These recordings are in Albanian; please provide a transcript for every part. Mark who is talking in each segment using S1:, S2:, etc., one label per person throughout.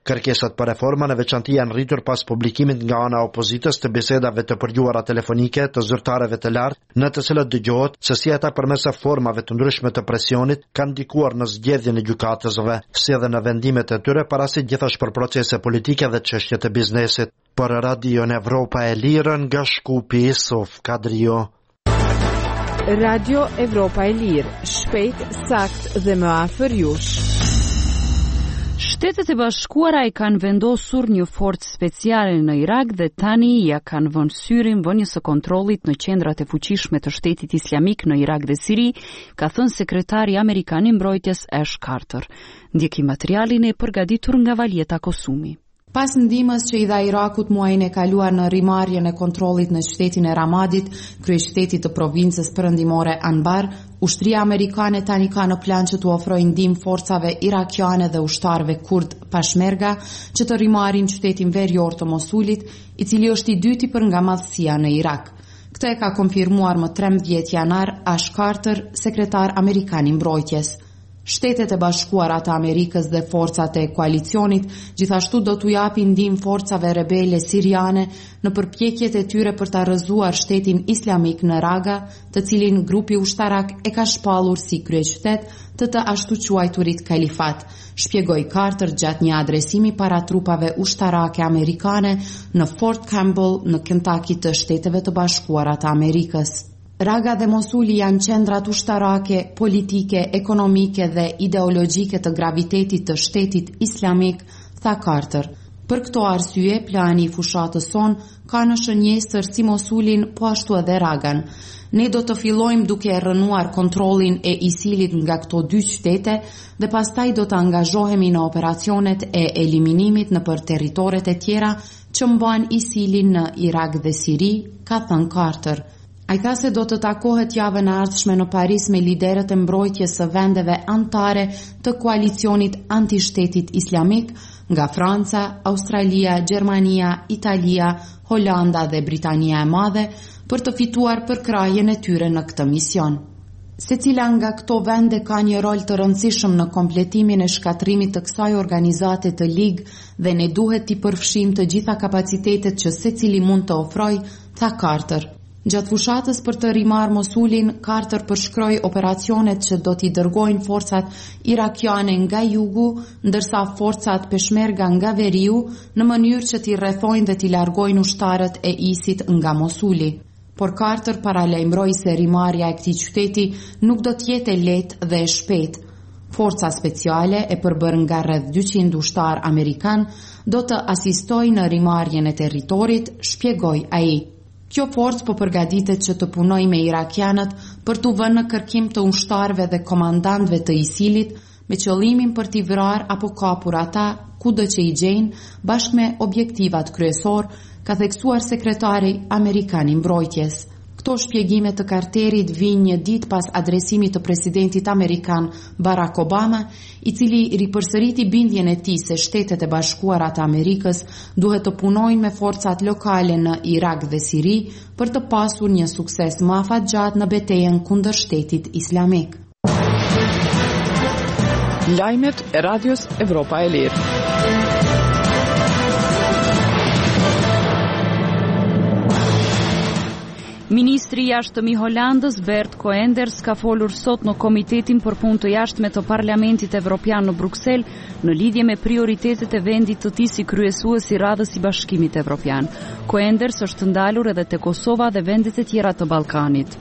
S1: Kërkesat për reforma në veçanti janë rritur pas publikimit nga ana e opozitës të bisedave të përgjuara telefonike të zyrtarëve të lartë, në të cilët dëgohet se si ata përmes formave të ndryshme të presionit kanë ndikuar në zgjedhjen e gjykatësve, si edhe në vendimet e tyre parasit gjithashtu për procese politike dhe çështje të biznesit. Për Radion Evropa e Lirë nga Shkupi, Sof Kadrio.
S2: Radio Evropa e Lirë, shpejt, sakt dhe më afër jush.
S3: Shtetet e Bashkuara i kanë vendosur një forcë speciale në Irak dhe tani ja kanë vënë syrin vënies së kontrollit në qendrat e fuqishme të Shtetit Islamik në Irak dhe Siri, ka thënë sekretari amerikan i mbrojtjes Ash Carter. Ndjeki materialin e përgatitur nga Valjeta Kosumi.
S4: Pas ndihmës që i dha Irakut muajin e kaluar në rimarrjen e kontrollit në shtetin e Ramadit, kryeshtetit të provincës perëndimore Anbar, ushtria amerikane tani ka në plan që t'u ofrojë ndihmë forcave irakiane dhe ushtarëve kurd Peshmerga që të rimarrin qytetin verior të Mosulit, i cili është i dyti për nga madhësia në Irak. Këtë e ka konfirmuar më 13 janar Ash Carter, sekretar amerikan i mbrojtjes. Shtetet e Bashkuara të Amerikës dhe forcat e koalicionit gjithashtu do t'u japin ndihmë forcave rebele siriane në përpjekjet e tyre për ta rrëzuar shtetin islamik në Raqqa, të cilin grupi ushtarak e ka shpallur si kryeqytet të ashtu quajturit kalifat, shpjegoi Carter gjatë një adresimi para trupave ushtarake amerikane në Fort Campbell në Kentucky të Shteteve të Bashkuara të Amerikës. Raqqa dhe Mosuli janë qendrat ushtarake, politike, ekonomike dhe ideologjike të gravitetit të Shtetit Islamik, tha Carter. Për këto arsye, plani i fushatës son ka në shënjestër si Mosulin, po ashtu edhe Raqqan. Ne do të fillojmë duke rënuar kontrollin e ISIL-it nga këto dy qytete dhe pastaj do të angazhohemi në operacionet e eliminimit në për territoret e tjera që mban ISIL-in në Irak dhe Siri, ka thënë Carter. Ai tha se do të takohet javën e ardhshme në Paris me liderët e mbrojtjes së vendeve anëtare të koalicionit antishtetit islamik nga Franca, Australia, Gjermania, Italia, Holanda dhe Britania e Madhe për të fituar përkrahjen e tyre në këtë mision. Secila nga këto vende ka një rol të rëndësishëm në kompletimin e shkatrimit të kësaj organizate të ligë dhe ne duhet t'i përfshijmë të gjitha kapacitetet që secili mund të ofrojë, tha Carter. Gjatë fushatës për të rimarrë Mosulin, Carter përshkroi operacionet që do t'i dërgojnë forcat irakiane nga jugu, ndërsa forcat Peshmerga nga veriu, në mënyrë që t'i rrethojnë dhe t'i largojnë ushtarët e ISIT nga Mosuli. Por Carter paralajmëroi se rimarrja e këtij qyteti nuk do të jetë e lehtë dhe e shpejtë. Forca speciale e përbërë nga rreth 200 ushtar amerikan do të asistojë në rimarrjen e territorit, shpjegoi ai. Kjo forcë po përgatitet që të punojë me irakianët për t'u vënë në kërkim të ushtarëve dhe komandantëve të ISIL-it me qëllimin për t'i vrarë apo kapur ata kudo që i gjejnë bashkë me objektivat kryesor, ka theksuar sekretari amerikan i mbrojtjes. Këto shpjegime të Carterit vijnë një ditë pas adresimit të presidentit amerikan Barack Obama, i cili ripërsëriti bindjen e tij se Shtetet e Bashkuara të Amerikës duhet të punojnë me forcat lokale në Irak dhe Siri për të pasur një sukses më afatgjatë në betejën kundër Shtetit Islamik.
S2: Lajmet e Radios Evropa e Lirë.
S3: Ministri i jashtëm i Holandës, Bert Koenders, ka folur sot në Komitetin për Punë të Jashtme të Parlamentit Evropian në Bruksel në lidhje me prioritetet e vendit të tij si kryesues i radhës i Bashkimit Evropian. Koenders është ndalur edhe te Kosova dhe vendet e tjera të Ballkanit.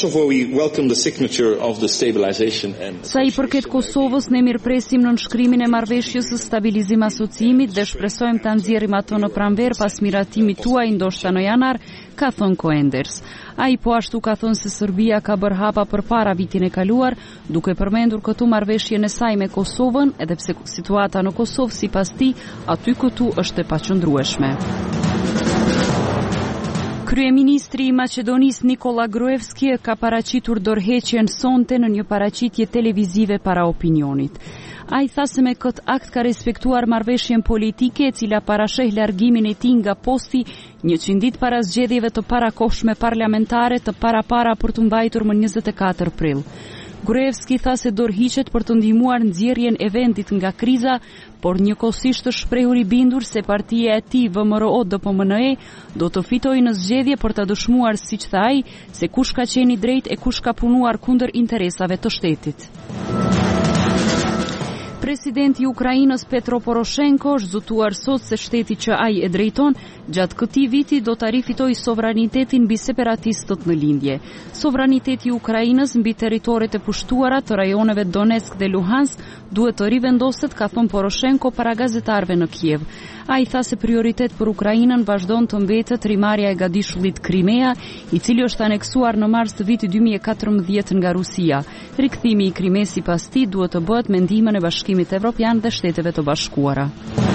S3: Sa i përket Kosovës, ne mirëpresim nënshkrimin e marrëveshjes së stabilizim asociimit dhe shpresojmë ta nxjerrim atë në pranverë pas miratimit tuaj ndoshta në janar, ka thënë Koenders. Ai po ashtu ka thënë se Serbia ka bërë hapa përpara vitin e kaluar, duke përmendur këtu marrëveshjen e saj me Kosovën, edhe pse situata në Kosovë sipas tij aty këtu është e paqëndrueshme. Kryeministri i Maqedonisë Nikola Gruevski ka paraqitur dorëheqjen sonte në një paraqitje televizive para opinionit. Ai tha se me këtë akt ka respektuar marrëveshjen politike e cila parasheh largimin e tij nga posti 100 ditë para zgjedhjeve të parakohshme parlamentare të para për të mbajtur më 24 prill. Gruevski tha se dorëhiqet për të ndihmuar nxjerrjen e vendit nga kriza, por njëkohësisht të shprehur i bindur se partia e tij VMRO-DPMNE do të fitojë në zgjedhje për të dëshmuar, siç tha ai, se kush ka qenë i drejtë e kush ka punuar kundër interesave të shtetit. Presidenti i Ukrainës Petro Poroshenko është zotuar sot se shteti që ai e drejton gjatë këtij viti do ta rifitojë sovranitetin mbi separatistët në lindje. Sovraniteti i Ukrainës mbi territoret e pushtuara të rajoneve Donetsk dhe Luhansk duhet të rivendoset, ka thënë Poroshenko para gazetarëve në Kiev. Ai tha se prioritet për Ukrainën vazhdon të mbetet rimarrja e gadishullit Krimea, i cili është aneksuar në mars të vitit 2014 nga Rusia. Rikthimi i Krimes sipas tij duhet të bëhet me ndihmën e Bashkimit Evropian dhe Shteteve të Bashkuara.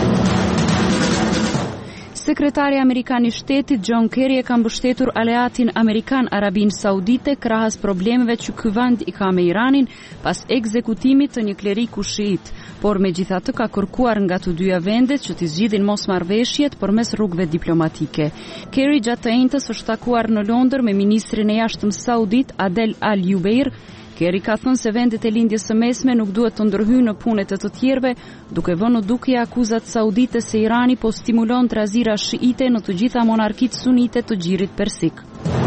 S3: Sekretari Amerikan i Shtetit John Kerry e ka mbështetur aleatin Amerikan Arabin Saudite krahas problemeve që ky vend i ka me Iranin pas ekzekutimit të një kleriku shiit, por megjithatë ka kërkuar nga të dyja vendet që të zgjidhin mosmarrveshjet përmes rrugëve diplomatike. Kerry gjatë të enjtës është takuar në Londër me ministrin e jashtëm saudit Adel Al Jubeir. Kerry ka thënë se vendet e lindjes së mesme nuk duhet të ndërhyjnë në punet e të tjerëve, duke vënë në dukje akuzat saudite se Irani po stimulon trazira shiite në të gjitha monarkitë sunite të Gjirit Persik.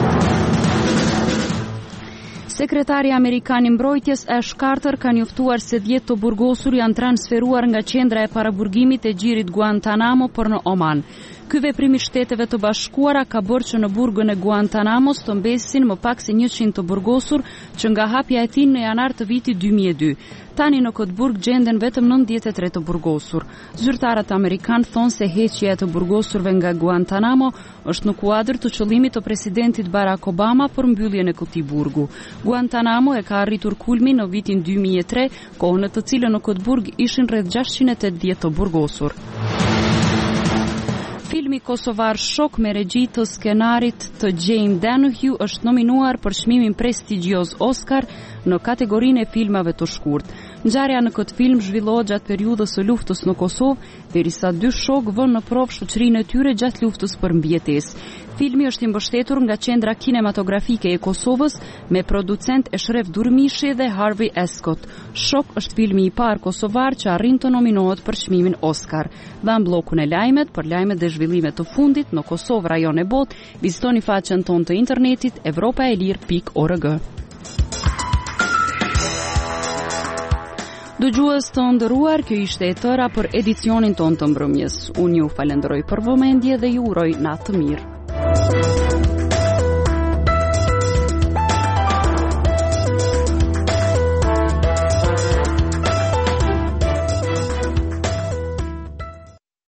S3: Sekretari Amerikan i Mbrojtjes Ash Carter ka njoftuar se 10 të burgosur janë transferuar nga qendra e paraburgimit e Gjirit Guantanamo për në Oman. Ky veprim i Shteteve të Bashkuara ka bërë që në burgën e Guantanamos të mbesin më pak se 100 të burgosur që nga hapja e tij në janar të vitit 2002. Tani në këtë burg gjenden vetëm 93 të burgosur. Zyrtarët amerikanë thonë se heqja e të burgosurve nga Guantanamo është në kuadër të qëllimit të presidentit Barack Obama për mbylljen e këtij burgu. Guantanamo e ka arritur kulmin në vitin 2003, kohën në të cilën në këtë burg ishin rreth 680 të burgosur. Filmi kosovar Shok me regji të skenarit të Jane Deneuve është nominuar për çmimin prestigjioz Oscar në kategorinë e filmave të shkurt. Ngjarja në këtë film zhvillohet gjatë periudhës së luftës në Kosovë, derisa dy shok vënë në provë shoqërinë e tyre gjatë luftës për mbijetesë. Filmi është i mbështetur nga Qendra Kinematografike e Kosovës me producent Eshref Durmishi dhe Harvey Escott. Shok është filmi i parë kosovar që arrin të nominohet për çmimin Oscar. Dhe në bllokun e lajmet, për lajmet dhe zhvillimet të fundit në Kosovë, rajon e botë, vizitoni faqen tonë të internetit evropaelir.org. Dëgjues të nderuar, kjo ishte e tëra për edicionin tonë të mbrëmjes. Unë ju falenderoj për vëmendje dhe ju uroj natë të mirë.